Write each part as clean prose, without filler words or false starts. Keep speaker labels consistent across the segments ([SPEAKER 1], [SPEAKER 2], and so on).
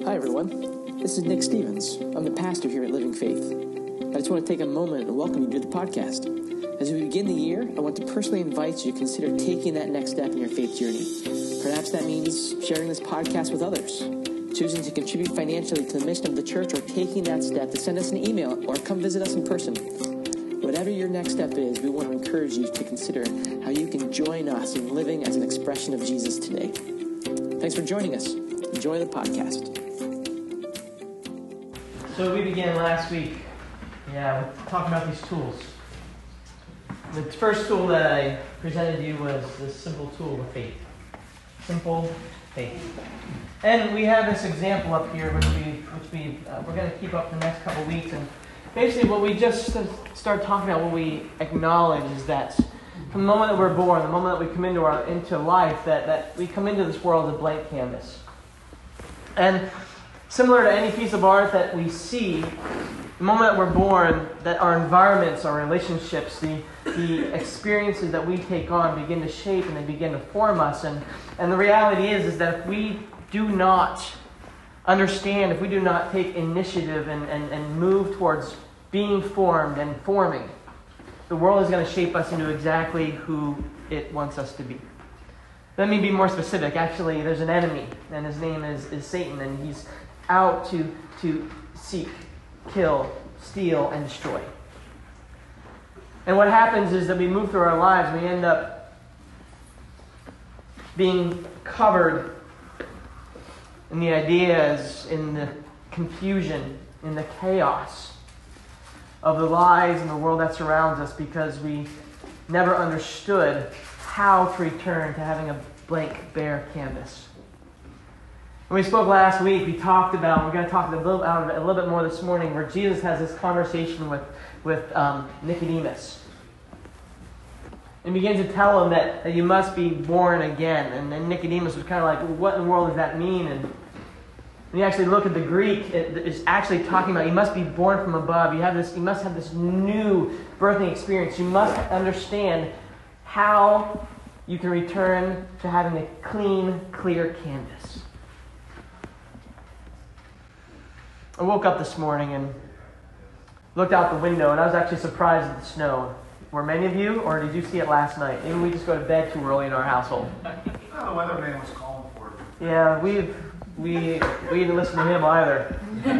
[SPEAKER 1] Hi everyone, this is Nick Stevens. I'm the pastor here at Living Faith. I just want to take a moment and welcome you to the podcast. As we begin the year, I want to personally invite you to consider taking that next step in your faith journey. Perhaps that means sharing this podcast with others, choosing to contribute financially to the mission of the church, or taking that step to send us an email or come visit us in person. Whatever your next step is, we want to encourage you to consider how you can join us in living as an expression of Jesus today. Thanks for joining us. Enjoy the podcast.
[SPEAKER 2] So we began last week, with talking about these tools. The first tool that I presented to you was this simple tool of faith. Simple faith. And we have this example up here, which we're going to keep up the next couple weeks. And basically, what we just start talking about, what we acknowledge, is that from the moment that we're born, the moment that we come into life, that we come into this world as a blank canvas. And similar to any piece of art that we see, the moment that we're born, that our environments, our relationships, the experiences that we take on begin to shape and they begin to form us. And the reality is that if we do not understand, if we do not take initiative and move towards being formed and forming, the world is going to shape us into exactly who it wants us to be. Let me be more specific. Actually, there's an enemy, and his name is Satan, and he's out to seek, kill, steal, and destroy. And what happens is that we move through our lives, we end up being covered in the ideas, in the confusion, in the chaos of the lies and the world that surrounds us, because we never understood how to return to having a blank, bare canvas. When we spoke last week, we talked about, we're going to talk a little bit more this morning, where Jesus has this conversation with Nicodemus. And begins to tell him that you must be born again. And then Nicodemus was kind of like, well, what in the world does that mean? And when you actually look at the Greek, it is actually talking about you must be born from above. You must have this new birthing experience. You must understand how you can return to having a clean, clear canvas. I woke up this morning and looked out the window, and I was actually surprised at the snow. Were many of you, or did you see it last night? Maybe we just go to bed too early in our household.
[SPEAKER 3] The weatherman was calling for it.
[SPEAKER 2] Yeah, we didn't listen to him either.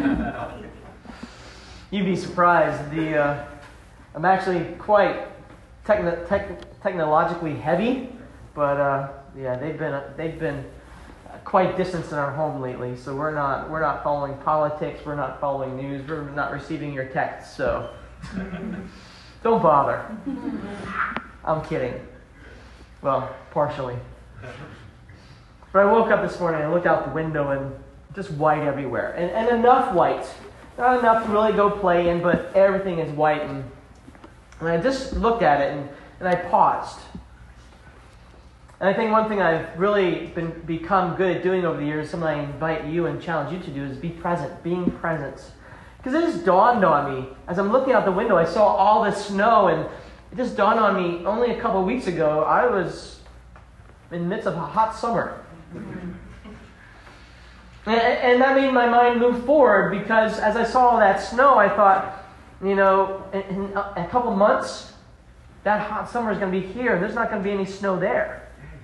[SPEAKER 2] You'd be surprised. I'm actually quite technologically heavy, but they've been quite distanced in our home lately. So we're not following politics. We're not following news. We're not receiving your texts. So don't bother. I'm kidding. Well, partially. But I woke up this morning and looked out the window and just white everywhere. And enough white. Not enough to really go play in, but everything is white. And I just looked at it and I paused. And I think one thing I've really become good at doing over the years, something I invite you and challenge you to do, is be present, being present. Because it just dawned on me, as I'm looking out the window, I saw all this snow, and it just dawned on me, only a couple of weeks ago, I was in the midst of a hot summer. And that made my mind move forward, because as I saw all that snow, I thought, in a couple months, that hot summer is going to be here, and there's not going to be any snow there.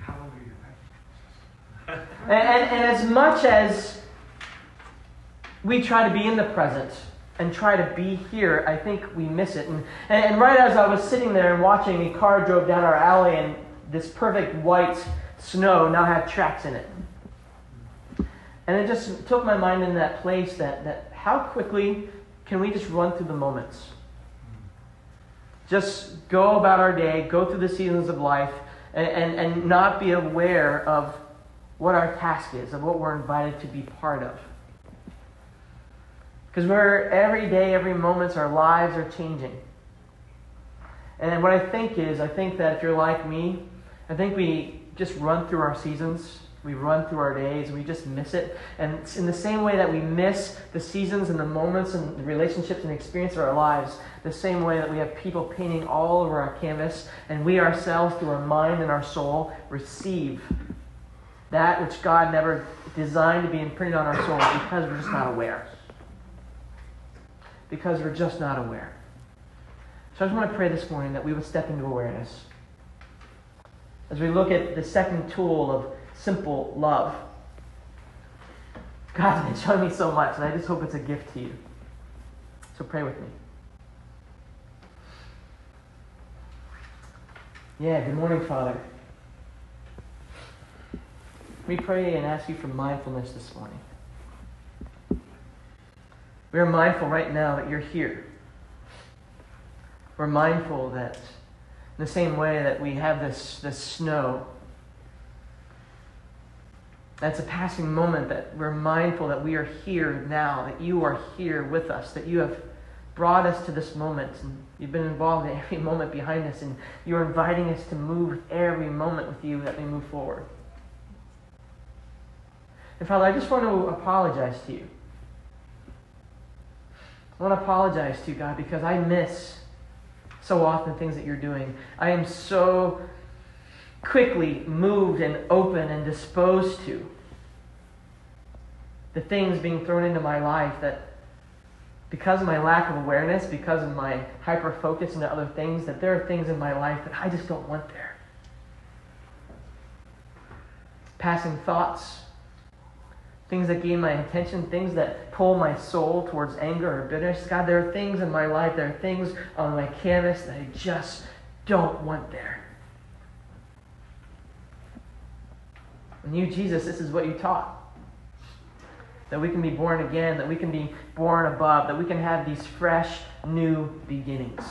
[SPEAKER 2] And as much as we try to be in the present and try to be here, I think we miss it. And right as I was sitting there and watching, a car drove down our alley, and this perfect white snow now had tracks in it. And it just took my mind in that place that how quickly can we just run through the moments? Just go about our day, go through the seasons of life, and not be aware of what our task is, of what we're invited to be part of. Because every day, every moment, our lives are changing. And what I think that if you're like me, I think we just run through our seasons, we run through our days, and we just miss it. And in the same way that we miss the seasons and the moments and the relationships and the experience of our lives, the same way that we have people painting all over our canvas, and we ourselves, through our mind and our soul, receive that which God never designed to be imprinted on our souls because we're just not aware. Because we're just not aware. So I just want to pray this morning that we would step into awareness. As we look at the second tool of simple love, God's been showing me so much, and I just hope it's a gift to you. So pray with me. Yeah, good morning, Father. We pray and ask you for mindfulness this morning. We are mindful right now that you're here. We're mindful that in the same way that we have this snow, that's a passing moment, that we're mindful that we are here now, that you are here with us, that you have brought us to this moment, and you've been involved in every moment behind us, and you're inviting us to move every moment with you that we move forward. And Father, I just want to apologize to you. I want to apologize to you, God, because I miss so often things that you're doing. I am so quickly moved and open and disposed to the things being thrown into my life that because of my lack of awareness, because of my hyper-focus into other things, that there are things in my life that I just don't want there. Passing thoughts, things that gain my attention, things that pull my soul towards anger or bitterness. God, there are things in my life, there are things on my canvas that I just don't want there. And you, Jesus, this is what you taught. That we can be born again, that we can be born above, that we can have these fresh, new beginnings.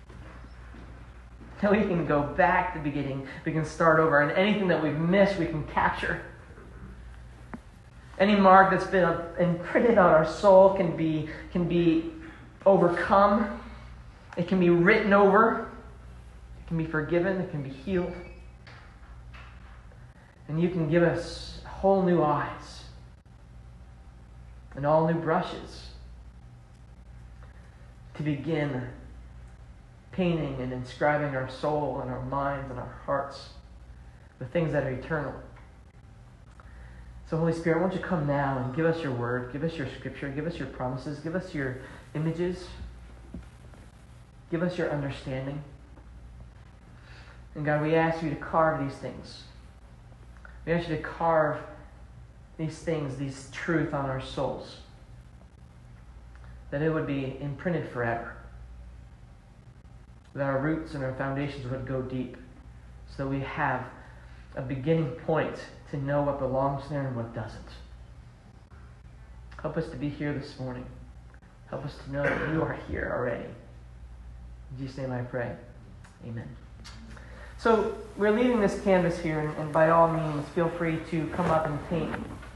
[SPEAKER 2] That we can go back to the beginning, we can start over, and anything that we've missed, we can capture. Any mark that's been imprinted on our soul can be overcome. It can be written over. It can be forgiven. It can be healed. And you can give us whole new eyes and all new brushes to begin painting and inscribing our soul and our minds and our hearts with things that are eternal. So Holy Spirit, won't you come now and give us your word, give us your scripture, give us your promises, give us your images, give us your understanding. And God, we ask you to carve these things. We ask you to carve these things, these truth on our souls, that it would be imprinted forever, that our roots and our foundations would go deep, so that we have a beginning point to know what belongs there and what doesn't. Help us to be here this morning. Help us to know that you are here already. In Jesus' name I pray. Amen. So we're leaving this canvas here, and by all means, feel free to come up and paint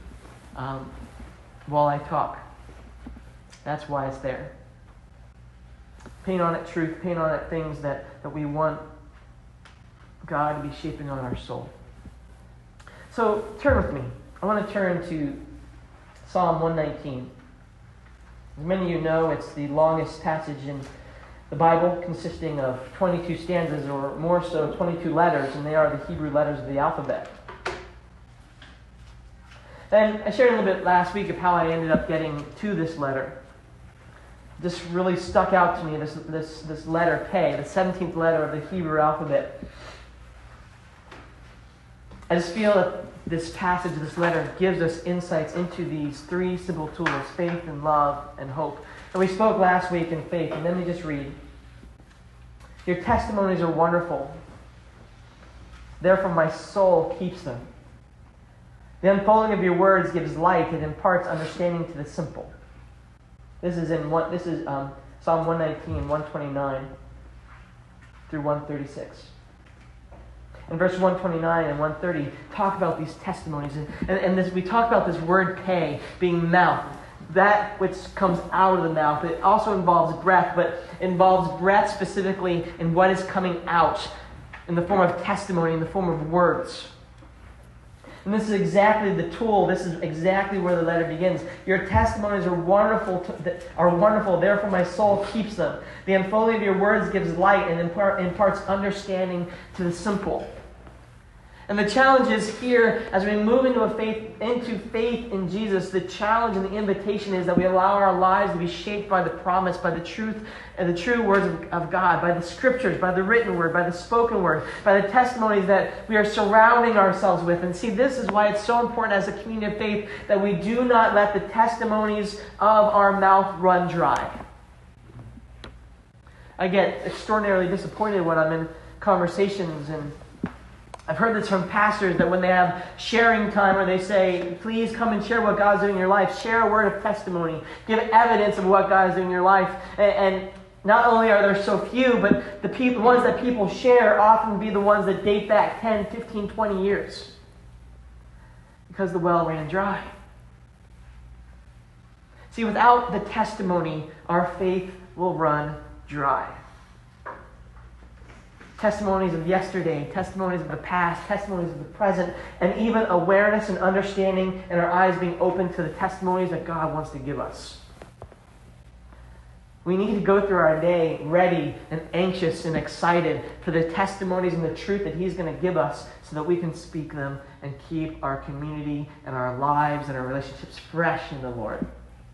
[SPEAKER 2] while I talk. That's why it's there. Paint on it truth, paint on it things that we want God to be shaping on our soul. So turn with me. I want to turn to Psalm 119. As many of you know, it's the longest passage in the Bible, consisting of 22 stanzas, or more so, 22 letters, and they are the Hebrew letters of the alphabet. And I shared a little bit last week of how I ended up getting to this letter. This really stuck out to me, this letter Pei, the 17th letter of the Hebrew alphabet. I just feel that this passage, this letter, gives us insights into these three simple tools: faith and love and hope. And we spoke last week in faith, and let me just read. Your testimonies are wonderful. Therefore my soul keeps them. The unfolding of your words gives light. It imparts understanding to the simple. This is Psalm 119, 129 through 136. And verse 129 and 130 talk about these testimonies. And we talk about this word Pei being mouth. That which comes out of the mouth. It also involves breath, but involves breath specifically in what is coming out in the form of testimony, in the form of words. And this is exactly the tool. This is exactly where the letter begins. Your testimonies are wonderful. Therefore, my soul keeps them. The unfolding of your words gives light and imparts understanding to the simple. And the challenge is here, as we move into faith in Jesus, the challenge and the invitation is that we allow our lives to be shaped by the promise, by the truth and the true words of God, by the scriptures, by the written word, by the spoken word, by the testimonies that we are surrounding ourselves with. And see, this is why it's so important as a community of faith that we do not let the testimonies of our mouth run dry. I get extraordinarily disappointed when I'm in conversations, and I've heard this from pastors, that when they have sharing time where they say, please come and share what God's doing in your life, share a word of testimony, give evidence of what God is doing in your life. And not only are there so few, but the ones that people share often be the ones that date back 10, 15, 20 years. Because the well ran dry. See, without the testimony, our faith will run dry. Testimonies of yesterday, testimonies of the past, testimonies of the present, and even awareness and understanding and our eyes being open to the testimonies that God wants to give us. We need to go through our day ready and anxious and excited for the testimonies and the truth that He's going to give us so that we can speak them and keep our community and our lives and our relationships fresh in the Lord.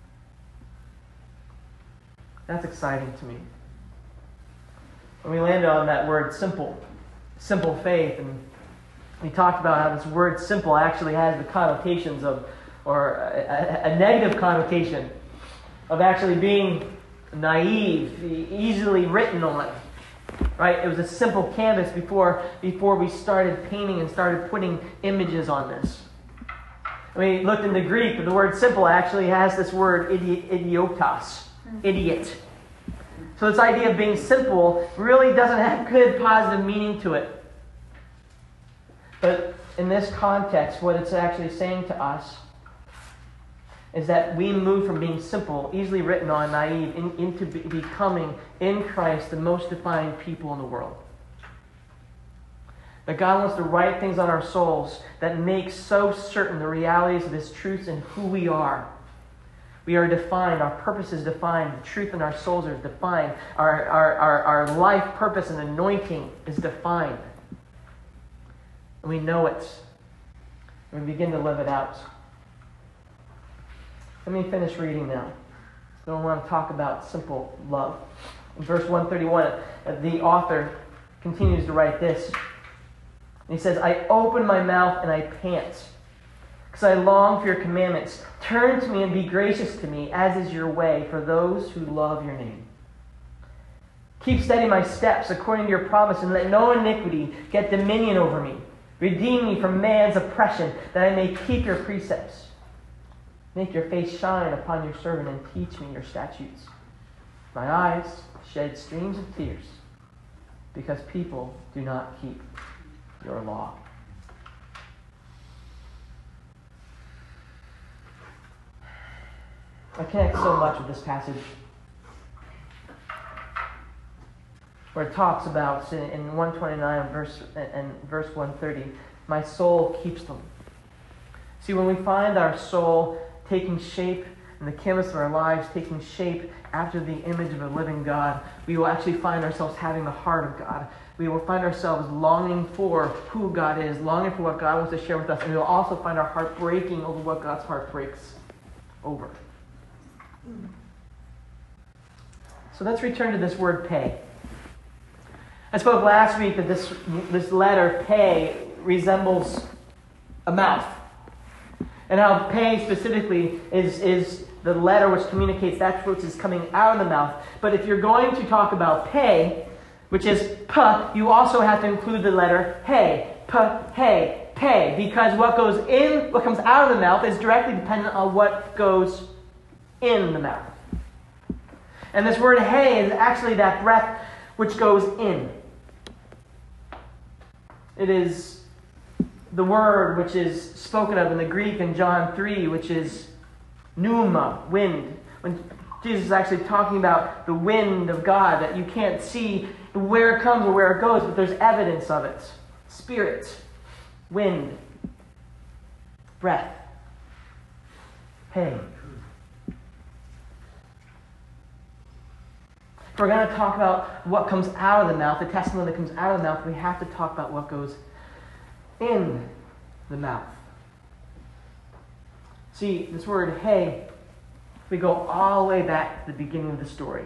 [SPEAKER 2] That's exciting to me. When we landed on that word simple faith, and we talked about how this word simple actually has the connotations of, or a negative connotation of actually being naive, easily written on. Right? It was a simple canvas before we started painting and started putting images on this. We looked into Greek, but the word simple actually has this word idiotos, idiot. So this idea of being simple really doesn't have good positive meaning to it. But in this context, what it's actually saying to us is that we move from being simple, easily written on, naive, into becoming, in Christ, the most defined people in the world. That God wants to write things on our souls that make so certain the realities of His truths and who we are. We are defined. Our purpose is defined. The truth in our souls is defined. Our life purpose and anointing is defined. And we know it. And we begin to live it out. Let me finish reading now. So I want to talk about simple love. In verse 131, the author continues to write this. And he says, I open my mouth and I pant, because I long for your commandments. Turn to me and be gracious to me, as is your way for those who love your name. Keep steady my steps according to your promise, and let no iniquity get dominion over me. Redeem me from man's oppression, that I may keep your precepts. Make your face shine upon your servant, and teach me your statutes. My eyes shed streams of tears, because people do not keep your law. I connect so much with this passage, where it talks about in 129 and verse 130, my soul keeps them. See, when we find our soul taking shape in the canvas of our lives, taking shape after the image of a living God, we will actually find ourselves having the heart of God. We will find ourselves longing for who God is, longing for what God wants to share with us, and we will also find our heart breaking over what God's heart breaks over. So let's return to this word pay. I spoke last week that this letter, pay, resembles a mouth. And how pay specifically is the letter which communicates that which is coming out of the mouth. But if you're going to talk about pay, which is p, you also have to include the letter hey. Pay. Because what comes out of the mouth is directly dependent on what goes in the mouth. And this word hey is actually that breath which goes in. It is the word which is spoken of in the Greek in John 3, which is pneuma, wind. When Jesus is actually talking about the wind of God, that you can't see where it comes or where it goes, but there's evidence of it. Spirit, wind, breath, hey. If we're going to talk about what comes out of the mouth, the testimony that comes out of the mouth, we have to talk about what goes in the mouth. See, this word hey, we go all the way back to the beginning of the story.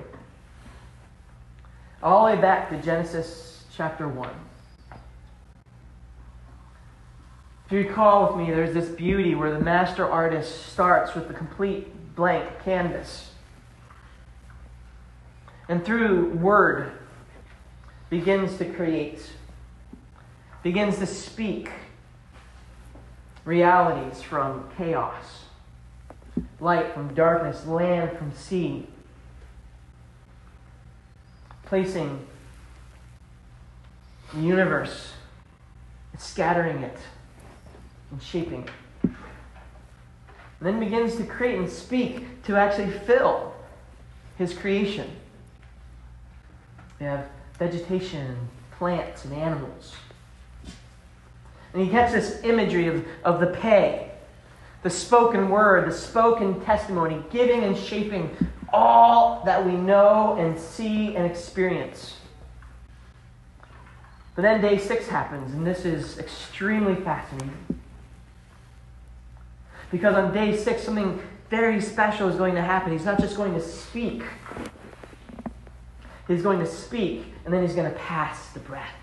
[SPEAKER 2] All the way back to Genesis chapter 1. If you recall with me, there's this beauty where the master artist starts with the complete blank canvas. And through word, begins to create, begins to speak realities from chaos, light from darkness, land from sea, placing the universe, scattering it, and shaping it. And then begins to create and speak to actually fill his creation. We have vegetation, plants, and animals. And he gets this imagery of the pay, the spoken word, the spoken testimony, giving and shaping all that we know and see and experience. But then day 6 happens, and this is extremely fascinating. Because on day 6, something very special is going to happen. He's not just going to speak. He's going to speak, and then he's going to pass the breath.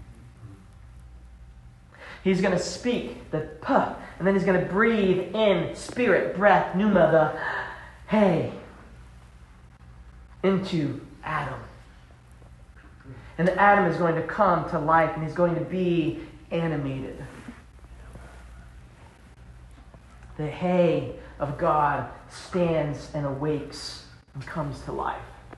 [SPEAKER 2] He's going to speak the puh, and then he's going to breathe in spirit, breath, pneuma, the hey, into Adam. And Adam is going to come to life, and he's going to be animated. The hey of God stands and awakes and comes to life.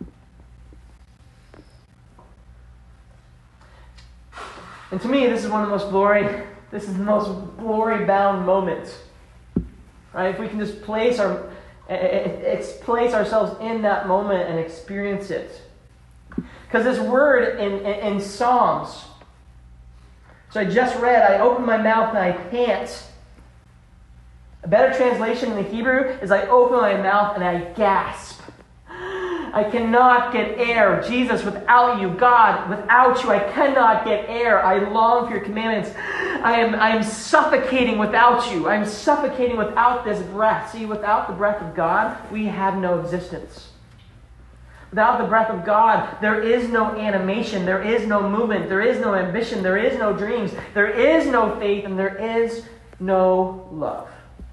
[SPEAKER 2] And to me, this is the most glory-bound moments. Right? If we can just place ourselves in that moment and experience it. Because this word in Psalms, so I just read, I open my mouth and I pant. A better translation in the Hebrew is I open my mouth and I gasp. I cannot get air. Jesus, without you. God, without you, I cannot get air. I long for your commandments. I am suffocating without you. I'm suffocating without this breath. See, without the breath of God, we have no existence. Without the breath of God, there is no animation. There is no movement. There is no ambition. There is no dreams. There is no faith. And there is no love.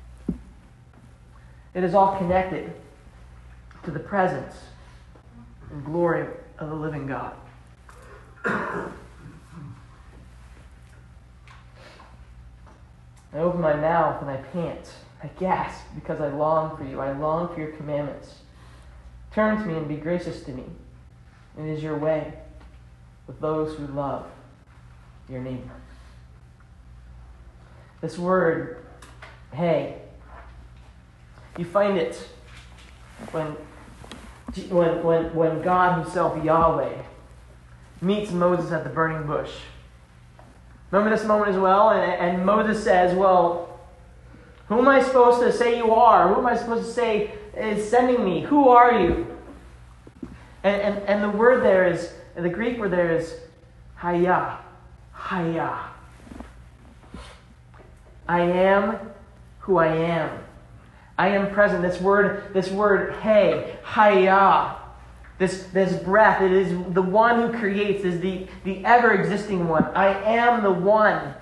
[SPEAKER 2] It is all connected to the presence and glory of the living God. I open my mouth and I pant. I gasp because I long for you. I long for your commandments. Turn to me and be gracious to me. It is your way with those who love your name. This word, hey, you find it when God himself, Yahweh, meets Moses at the burning bush. Remember this moment as well? And Moses says, well, who am I supposed to say you are? Who am I supposed to say is sending me? Who are you? And the word there is, the Greek word there is Haya. Haya. I am who I am. I am present. This word, hey, Haya, this breath, it is the one who creates, is the ever-existing one. I am the one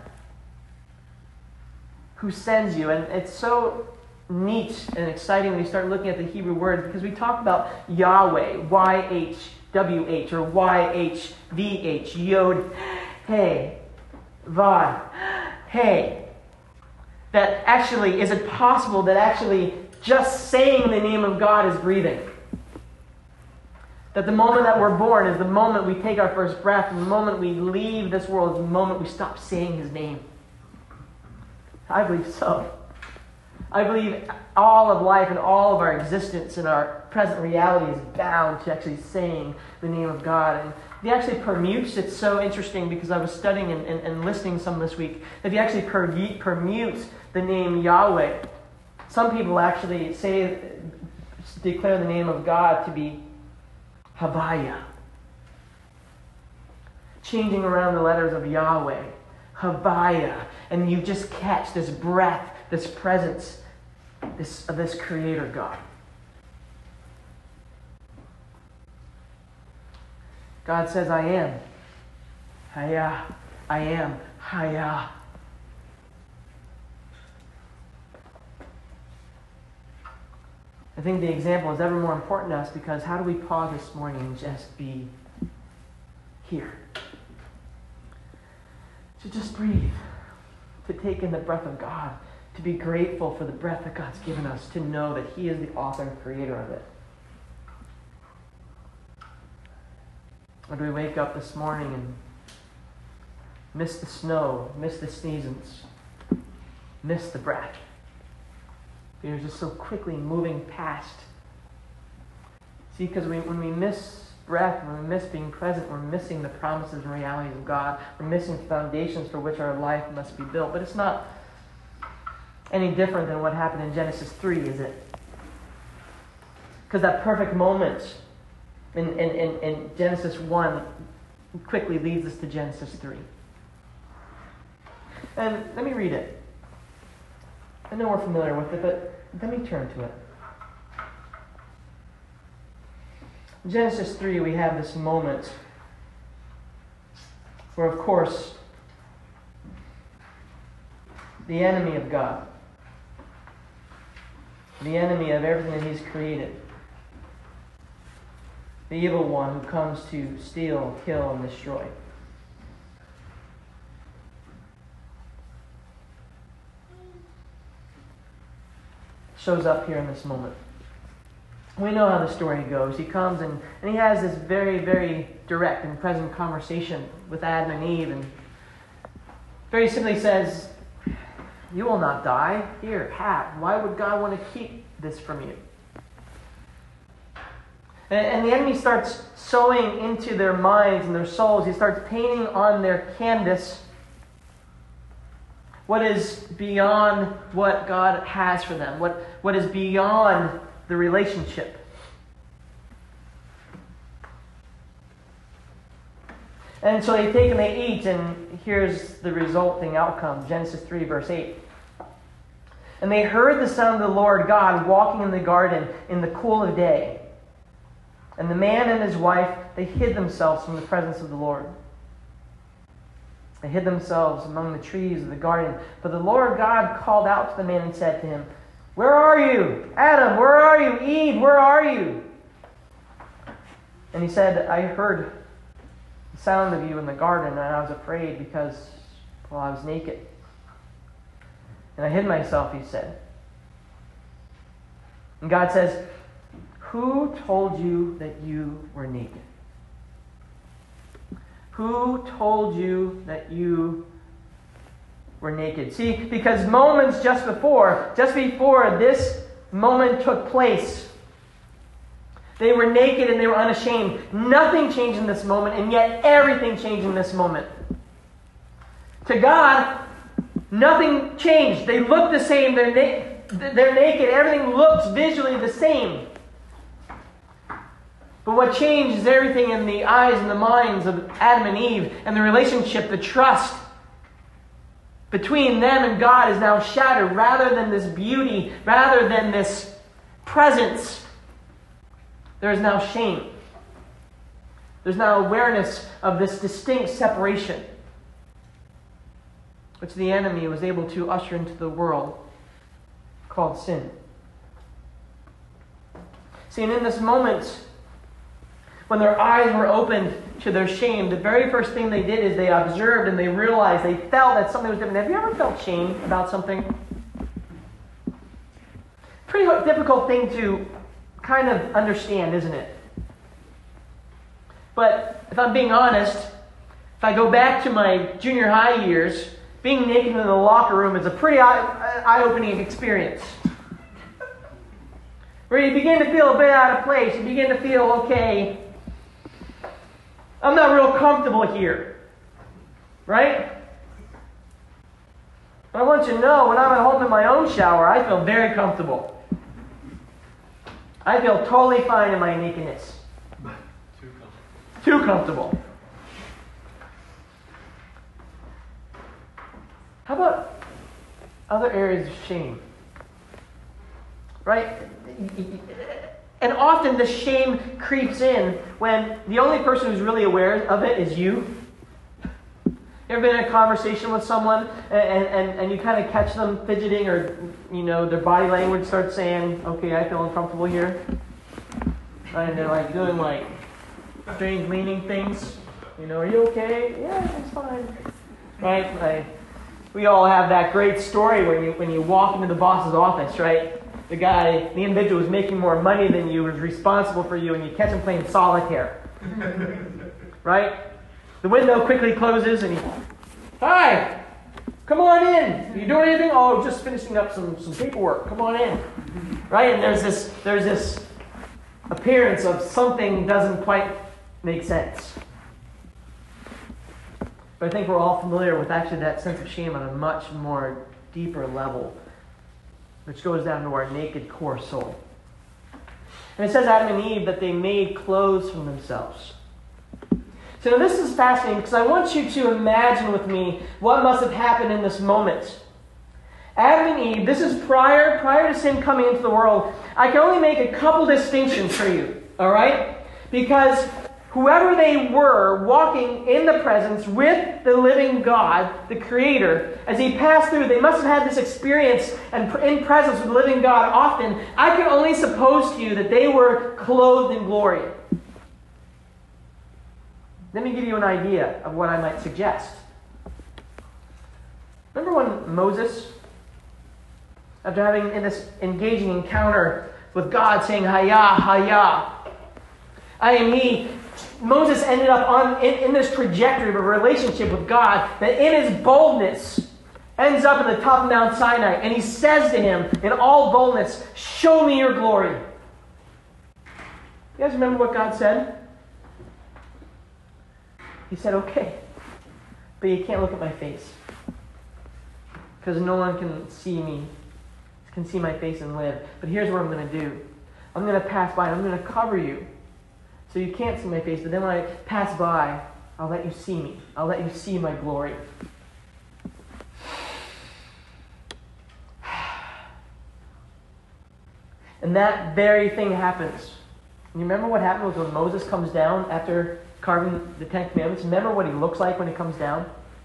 [SPEAKER 2] who sends you. And it's so neat and exciting when you start looking at the Hebrew words, because we talk about Yahweh, Y-H-W-H, or Y-H-V-H, Yod, hey, Vod, hey. That actually, is it possible that actually just saying the name of God is breathing? That the moment that we're born is the moment we take our first breath, and the moment we leave this world is the moment we stop saying his name. I believe so. I believe all of life and all of our existence and our present reality is bound to actually saying the name of God. And if he actually permutes, it's so interesting because I was studying and listening some this week. If you actually permute the name Yahweh, some people actually declare the name of God to be Havaya. Changing around the letters of Yahweh. Havaya. And you just catch this breath, this presence of this Creator God. God says, I am. Haya. I am. Haya. I think the example is ever more important to us because how do we pause this morning and just be here? To just breathe. To take in the breath of God. To be grateful for the breath that God's given us. To know that He is the author and creator of it. Or do we wake up this morning and miss the snow, miss the seasons, miss the breath? You're just so quickly moving past. See, because when we miss breath, when we miss being present, we're missing the promises and realities of God. We're missing foundations for which our life must be built. But it's not any different than what happened in Genesis 3, is it? Because that perfect moment in Genesis 1 quickly leads us to Genesis 3. And let me read it. I know we're familiar with it, but let me turn to it. In Genesis 3, we have this moment where, of course, the enemy of God, the enemy of everything that He's created, the evil one who comes to steal, kill, and destroy, shows up here in this moment. We know how the story goes. He comes and he has this very, very direct and present conversation with Adam and Eve, and very simply says, you will not die. Here, have. Why would God want to keep this from you? And the enemy starts sowing into their minds and their souls. He starts painting on their canvas what is beyond what God has for them, what is beyond the relationship. And so they take and they eat, and here's the resulting outcome. Genesis 3, verse 8. And they heard the sound of the Lord God walking in the garden in the cool of day. And the man and his wife, they hid themselves from the presence of the Lord. They hid themselves among the trees of the garden. But the Lord God called out to the man and said to him, where are you? Adam, where are you? Eve, where are you? And he said, I heard the sound of you in the garden, and I was afraid because, well, I was naked. And I hid myself, he said. And God says, who told you that you were naked? Who told you that you were naked? See, because moments just before this moment took place, they were naked and they were unashamed. Nothing changed in this moment, and yet everything changed in this moment. To God, nothing changed. They look the same. They're naked. Everything looks visually the same. But what changed is everything in the eyes and the minds of Adam and Eve, and the relationship, the trust between them and God is now shattered. Rather than this beauty, rather than this presence, there is now shame. There's now awareness of this distinct separation, which the enemy was able to usher into the world, called sin. See, and in this moment, when their eyes were opened to their shame, the very first thing they did is they observed and they realized, they felt that something was different. Have you ever felt shame about something? Pretty difficult thing to kind of understand, isn't it? But if I'm being honest, if I go back to my junior high years, being naked in the locker room is a pretty eye-opening experience. Where you begin to feel a bit out of place. You begin to feel, okay, I'm not real comfortable here. Right? But I want you to know, when I'm at home in my own shower, I feel very comfortable. I feel totally fine in my nakedness. Too comfortable. How about other areas of shame? Right? And often the shame creeps in when the only person who's really aware of it is you. You ever been in a conversation with someone and you kind of catch them fidgeting, or their body language starts saying, okay, I feel uncomfortable here. And they're like doing like strange leaning things. Are you okay? Yeah, it's fine. Right? We all have that great story when you walk into the boss's office, right? The individual who's making more money than you is responsible for you, and you catch him playing solitaire. Right? The window quickly closes, and hi, come on in. Are you doing anything? Oh, just finishing up some paperwork. Come on in. Right? And there's this appearance of something doesn't quite make sense. But I think we're all familiar with actually that sense of shame on a much more deeper level, which goes down to our naked core soul. And it says Adam and Eve that they made clothes for themselves. So this is fascinating because I want you to imagine with me what must have happened in this moment. Adam and Eve, this is prior to sin coming into the world. I can only make a couple distinctions for you, all right? Because whoever they were walking in the presence with the living God, the Creator, as He passed through, they must have had this experience and in presence with the living God often. I can only suppose to you that they were clothed in glory. Let me give you an idea of what I might suggest. Remember when Moses, after having in this engaging encounter with God, saying, Hayah, Hayah, I am He, Moses ended up in this trajectory of a relationship with God that in his boldness ends up at the top of Mount Sinai. And he says to him in all boldness, show me your glory. You guys remember what God said? He said, okay, but you can't look at my face. Because no one can see me, can see my face and live. But here's what I'm going to do. I'm going to pass by, I'm going to cover you. So you can't see my face, but then when I pass by, I'll let you see me. I'll let you see my glory. And that very thing happens. You remember what happened when Moses comes down after carving the Ten Commandments? Remember what he looks like when he comes down?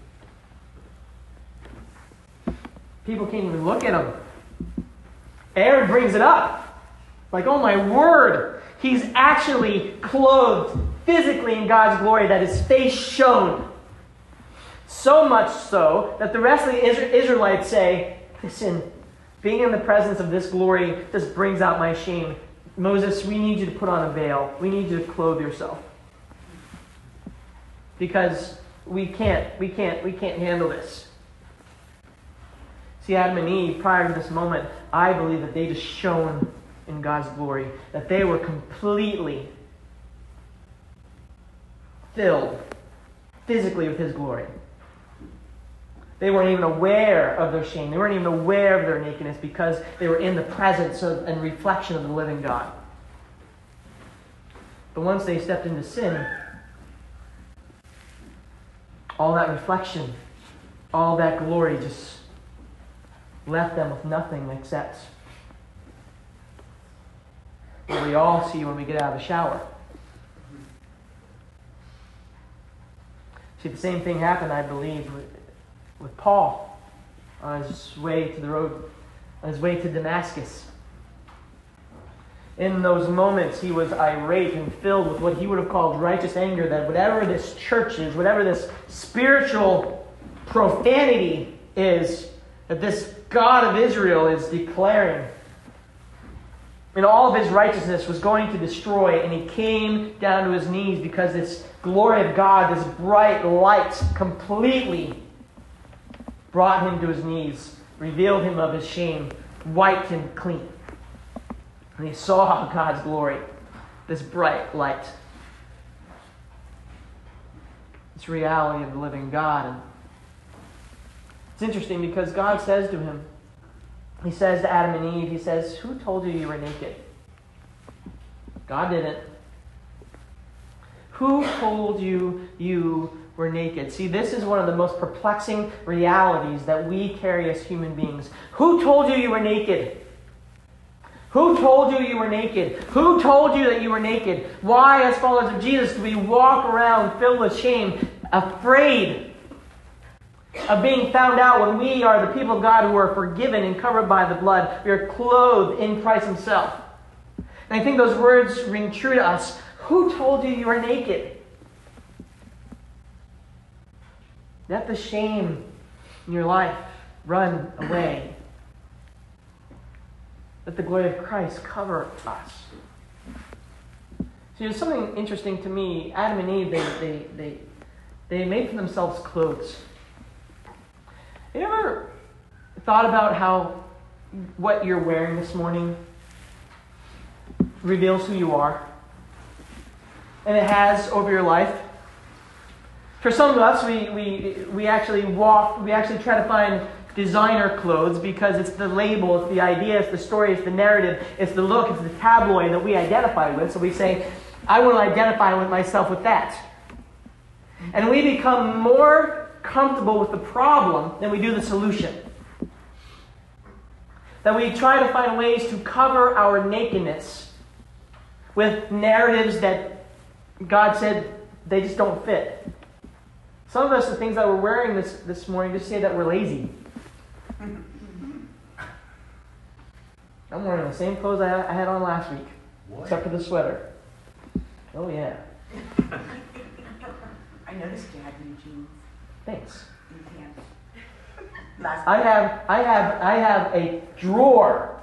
[SPEAKER 2] People can't even look at him. Aaron brings it up. Like, oh my word. He's actually clothed physically in God's glory, that his face shone. So much so that the rest of the Israelites say, listen, being in the presence of this glory just brings out my shame. Moses, we need you to put on a veil. We need you to clothe yourself. Because we can't handle this. See, Adam and Eve, prior to this moment, I believe that they just shone in God's glory. That they were completely filled physically with His glory. They weren't even aware of their shame. They weren't even aware of their nakedness because they were in the presence and reflection of the living God. But once they stepped into sin, all that reflection, all that glory just left them with nothing except what we all see when we get out of the shower. See, the same thing happened, I believe, with Paul on his way to the road, on his way to Damascus. In those moments, he was irate and filled with what he would have called righteous anger, that whatever this church is, whatever this spiritual profanity is, that this God of Israel is declaring, and all of his righteousness was going to destroy, and he came down to his knees because this glory of God, this bright light, completely brought him to his knees, revealed him of his shame, wiped him clean. And he saw God's glory, this bright light, this reality of the living God. And it's interesting because God says to him, He says to Adam and Eve, He says, who told you you were naked? God didn't. Who told you you were naked. See, this is one of the most perplexing realities that we carry as human beings. Who told you were naked? Who told you were naked? Who told you that you were naked? Why, as followers of Jesus, do we walk around filled with shame, afraid of being found out when we are the people of God who are forgiven and covered by the blood? We are clothed in Christ himself. And I think those words ring true to us. Who told you were naked? Let the shame in your life run away. Let the glory of Christ cover us. See, there's something interesting to me. Adam and Eve, they made for themselves clothes. Have you ever thought about how what you're wearing this morning reveals who you are? And it has over your life. For some of us, we actually try to find designer clothes because it's the label, it's the idea, it's the story, it's the narrative, it's the look, it's the tabloid that we identify with. So we say, I want to identify with myself with that. And we become more comfortable with the problem than we do the solution. That we try to find ways to cover our nakedness with narratives that God said they just don't fit. Some of us, the things that we're wearing this morning, just say that we're lazy. I'm wearing the same clothes I had on last week, except for the sweater. Oh yeah.
[SPEAKER 4] I noticed you had new jeans.
[SPEAKER 2] Thanks.
[SPEAKER 4] And pants.
[SPEAKER 2] I have a drawer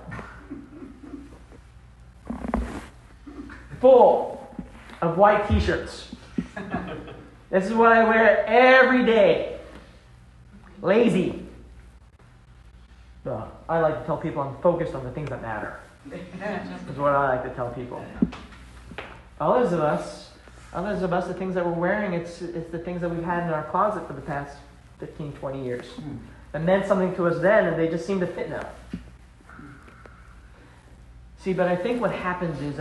[SPEAKER 2] full of white t-shirts. This is what I wear every day. Lazy. Well, I like to tell people I'm focused on the things that matter. That's what I like to tell people. Others of us, the things that we're wearing, it's the things that we've had in our closet for the past 15, 20 years. That meant something to us then, and they just seem to fit now. See, but I think what happens is,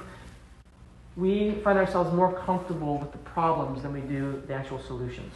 [SPEAKER 2] we find ourselves more comfortable with the problems than we do the actual solutions.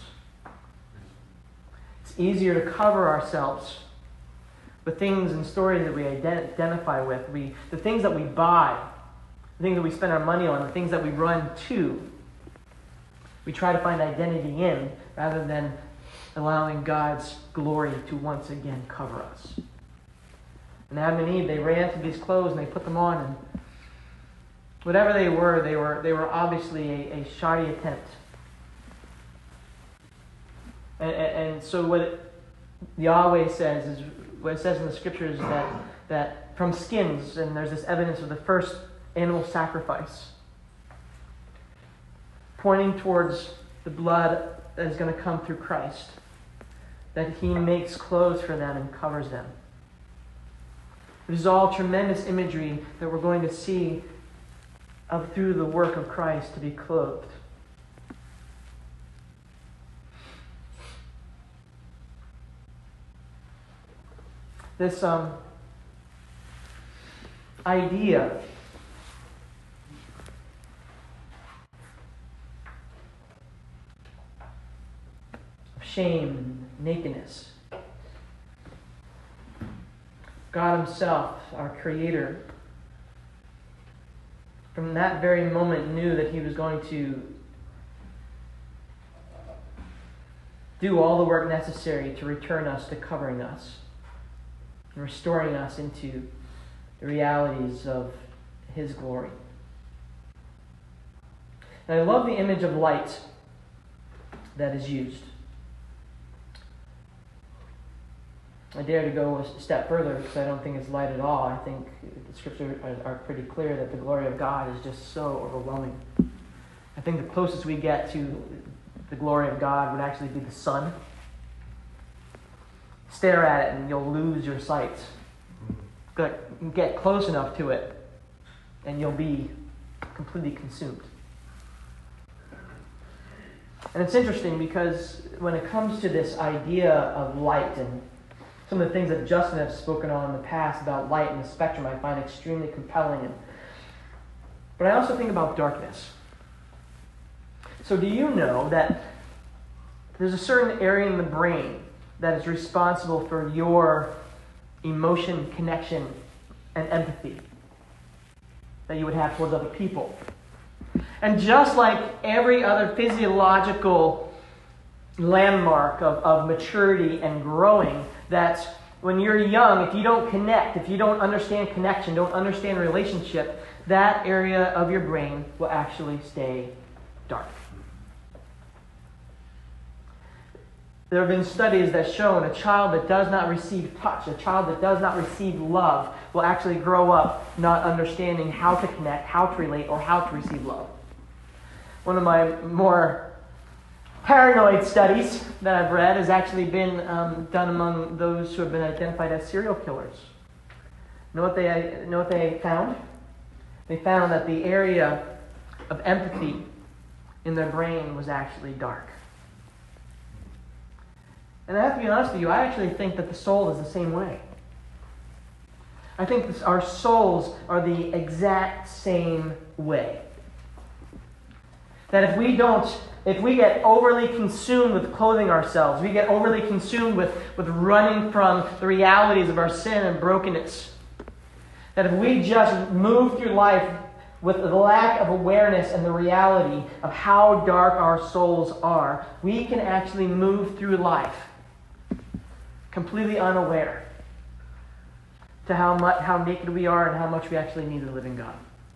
[SPEAKER 2] It's easier to cover ourselves with things and stories that we identify with. The things that we buy, the things that we spend our money on, the things that we run to, we try to find identity in rather than allowing God's glory to once again cover us. And Adam and Eve, they ran to these clothes and they put them on, and whatever they were obviously a shoddy attempt. And so what Yahweh says is, what it says in the scriptures, that from skins, and there's this evidence of the first animal sacrifice, pointing towards the blood that is going to come through Christ, that he makes clothes for them and covers them. It is all tremendous imagery that we're going to see of through the work of Christ to be clothed. This idea of shame and nakedness. God himself, our Creator, from that very moment knew that he was going to do all the work necessary to return us to covering us and restoring us into the realities of his glory. And I love the image of light that is used. I dare to go a step further because I don't think it's light at all. I think the scriptures are pretty clear that the glory of God is just so overwhelming. I think the closest we get to the glory of God would actually be the sun. Stare at it and you'll lose your sight. Get close enough to it and you'll be completely consumed. And it's interesting because when it comes to this idea of light and some of the things that Justin has spoken on in the past about light and the spectrum, I find extremely compelling. But I also think about darkness. So do you know that There's a certain area in the brain that is responsible for your emotion, connection, and empathy that you would have towards other people. And just like every other physiological landmark of maturity and growing, that's when you're young, if you don't connect, if you don't understand connection, don't understand relationship, that area of your brain will actually stay dark. There have been studies that show a child that does not receive touch, a child that does not receive love, will actually grow up not understanding how to connect, how to relate, or how to receive love. One of my more paranoid studies that I've read has actually been done among those who have been identified as serial killers. Know what they found? They found that the area of empathy in their brain was actually dark. And I have to be honest with you, I actually think that the soul is the same way. I think our souls are the exact same way. That if we get overly consumed with clothing ourselves, we get overly consumed with running from the realities of our sin and brokenness, that if we just move through life with the lack of awareness and the reality of how dark our souls are, we can actually move through life completely unaware to how naked we are and how much we actually need the living God.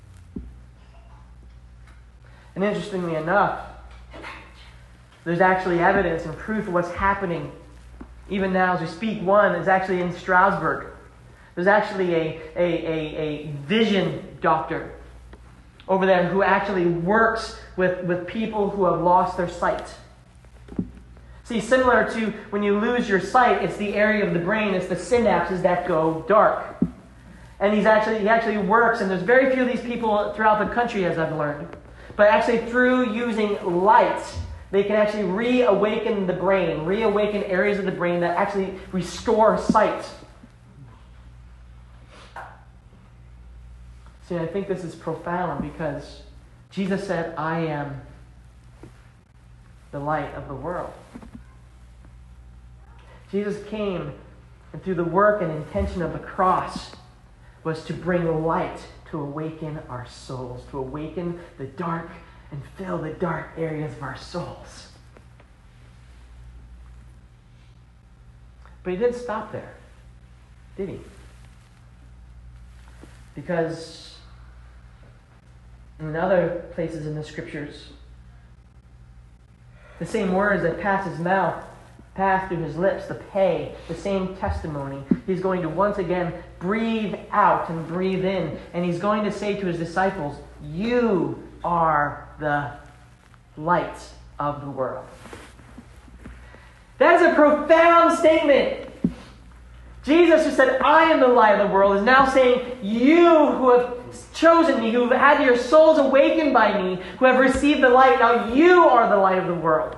[SPEAKER 2] And interestingly enough, there's actually evidence and proof of what's happening even now as we speak. One is actually in Strasbourg. There's actually a vision doctor over there who actually works with people who have lost their sight. See, similar to when you lose your sight, it's the area of the brain, it's the synapses that go dark. And he actually works, and there's very few of these people throughout the country, as I've learned. But actually through using light, they can actually reawaken the brain, reawaken areas of the brain that actually restore sight. See, I think this is profound because Jesus said, I am the light of the world. Jesus came, and through the work and intention of the cross, was to bring light to awaken our souls, to awaken the dark and fill the dark areas of our souls. But he didn't stop there, did he? Because in other places in the Scriptures, the same words that pass his mouth, pass through his lips, the same testimony. He's going to once again breathe out and breathe in. And he's going to say to his disciples, you are the light of the world. That is a profound statement. Jesus, who said, I am the light of the world, is now saying, you who have chosen me, who have had your souls awakened by me, who have received the light, now you are the light of the world.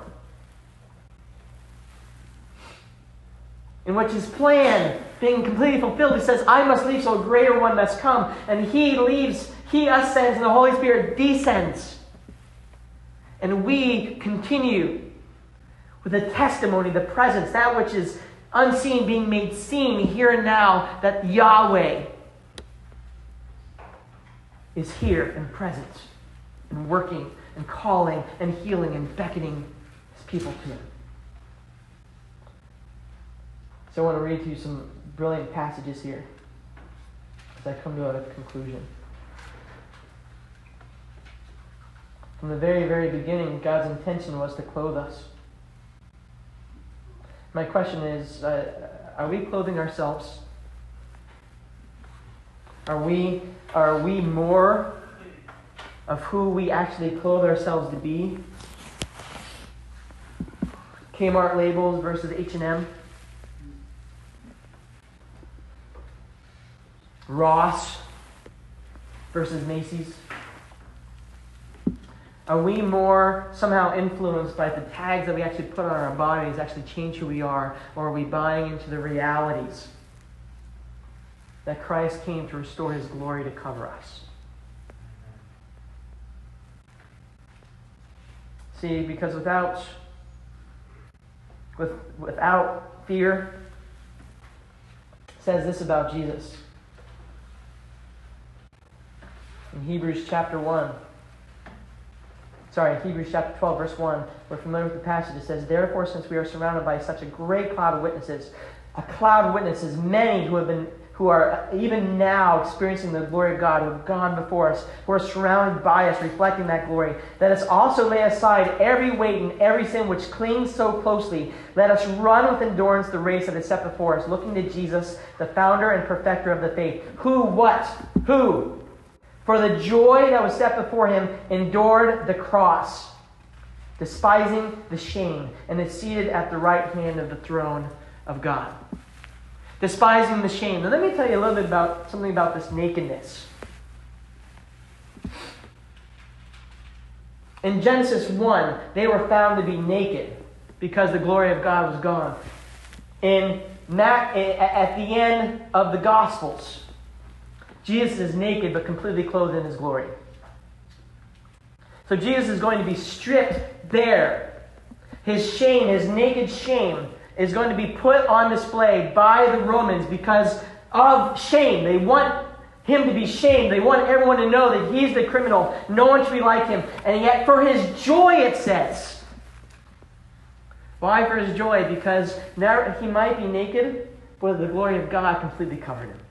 [SPEAKER 2] In which his plan, being completely fulfilled, he says, I must leave so a greater one must come. And he leaves, he ascends, and the Holy Spirit descends. And we continue with the testimony, the presence, that which is unseen being made seen here and now, that Yahweh is here and present and working and calling and healing and beckoning his people to him. So I want to read to you some brilliant passages here as I come to a conclusion. From the very, very beginning, God's intention was to clothe us. My question is, are we clothing ourselves? Are we more of who we actually clothe ourselves to be? Kmart labels versus H&M. Ross versus Macy's. Are we more somehow influenced by the tags that we actually put on our bodies actually change who we are? Or are we buying into the realities that Christ came to restore his glory to cover us? See, because without without fear, says this about Jesus. In Hebrews chapter 12, verse 1, we're familiar with the passage. It says, "Therefore, since we are surrounded by such a great cloud of witnesses, many who are even now experiencing the glory of God, who have gone before us, who are surrounded by us, reflecting that glory. Let us also lay aside every weight and every sin which clings so closely. Let us run with endurance the race that is set before us, looking to Jesus, the founder and perfecter of the faith, who, for the joy that was set before him, endured the cross, despising the shame, and is seated at the right hand of the throne of God." Despising the shame. Now let me tell you a little bit about something about this nakedness. In Genesis 1, they were found to be naked because the glory of God was gone. At the end of the Gospels, Jesus is naked but completely clothed in his glory. So Jesus is going to be stripped bare. His shame, his naked shame, is going to be put on display by the Romans because of shame. They want him to be shamed. They want everyone to know that he's the criminal. No one should be like him. And yet for his joy, it says. Why for his joy? Because now he might be naked, but the glory of God completely covered him.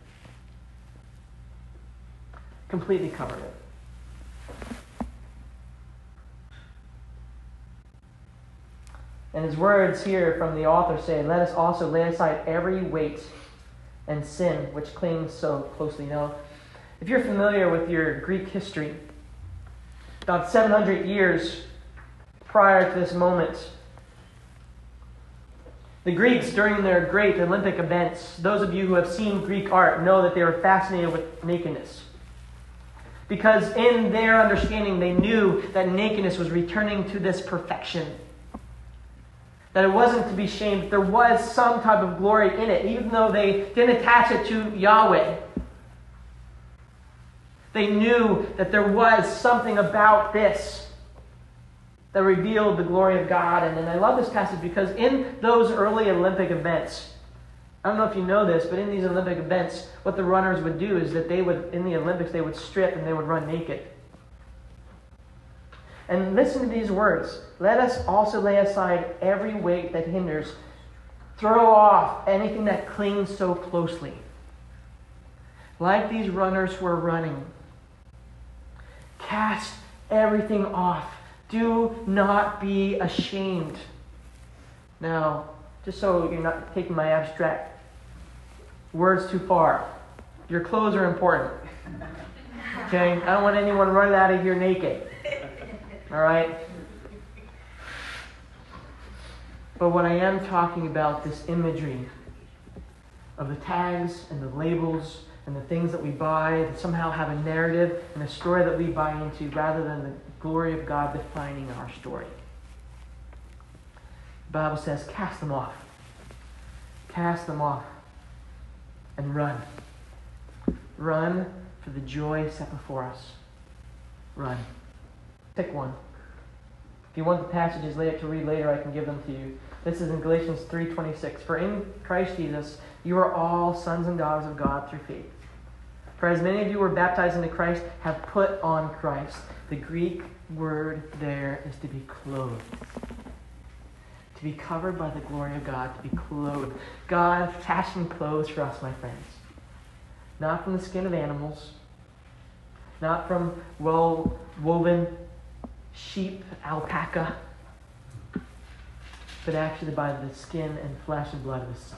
[SPEAKER 2] Completely covered him. And his words here from the author say, "Let us also lay aside every weight and sin which clings so closely." Now, if you're familiar with your Greek history, about 700 years prior to this moment, the Greeks, during their great Olympic events, those of you who have seen Greek art know that they were fascinated with nakedness. Because in their understanding, they knew that nakedness was returning to this perfection. That it wasn't to be shamed. There was some type of glory in it, even though they didn't attach it to Yahweh. They knew that there was something about this that revealed the glory of God. And I love this passage because in those early Olympic events, I don't know if you know this, but in these Olympic events, what the runners would do is that in the Olympics, they would strip and they would run naked. And listen to these words. "Let us also lay aside every weight that hinders. Throw off anything that clings so closely." Like these runners who are running. Cast everything off. Do not be ashamed. Now, just so you're not taking my abstract words too far, your clothes are important. Okay? I don't want anyone running out of here naked. All right? But what I am talking about, this imagery of the tags and the labels and the things that we buy that somehow have a narrative and a story that we buy into rather than the glory of God defining our story. The Bible says, cast them off. Cast them off and run. Run for the joy set before us. Run. Pick one. If you want the passages to read later, I can give them to you. This is in Galatians 3:26. "For in Christ Jesus, you are all sons and daughters of God through faith. For as many of you who were baptized into Christ have put on Christ." The Greek word there is to be clothed. To be covered by the glory of God. To be clothed. God fashioned clothes for us, my friends. Not from the skin of animals. Not from well-woven sheep, alpaca, but actually by the skin and flesh and blood of His Son.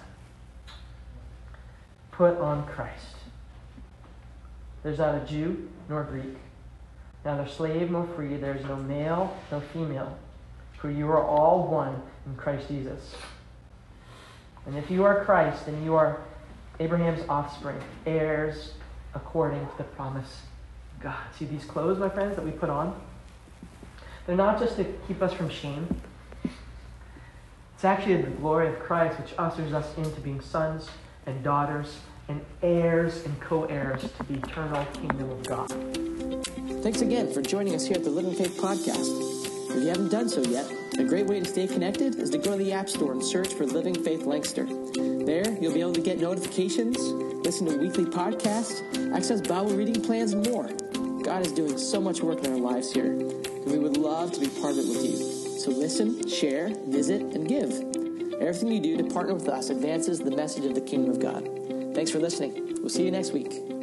[SPEAKER 2] Put on Christ. There's neither Jew nor Greek, neither slave nor free. There is no male, no female, for you are all one in Christ Jesus. And if you are Christ, then you are Abraham's offspring, heirs according to the promise of God. See these clothes, my friends, that we put on? They're not just to keep us from shame. It's actually the glory of Christ which ushers us into being sons and daughters and heirs and co-heirs to the eternal kingdom of God.
[SPEAKER 1] Thanks again for joining us here at the Living Faith Podcast. If you haven't done so yet, a great way to stay connected is to go to the App Store and search for Living Faith Lancaster. There, you'll be able to get notifications, listen to weekly podcasts, access Bible reading plans, and more. God is doing so much work in our lives here, and we would love to be part of it with you. So listen, share, visit, and give. Everything you do to partner with us advances the message of the kingdom of God. Thanks for listening. We'll see you next week.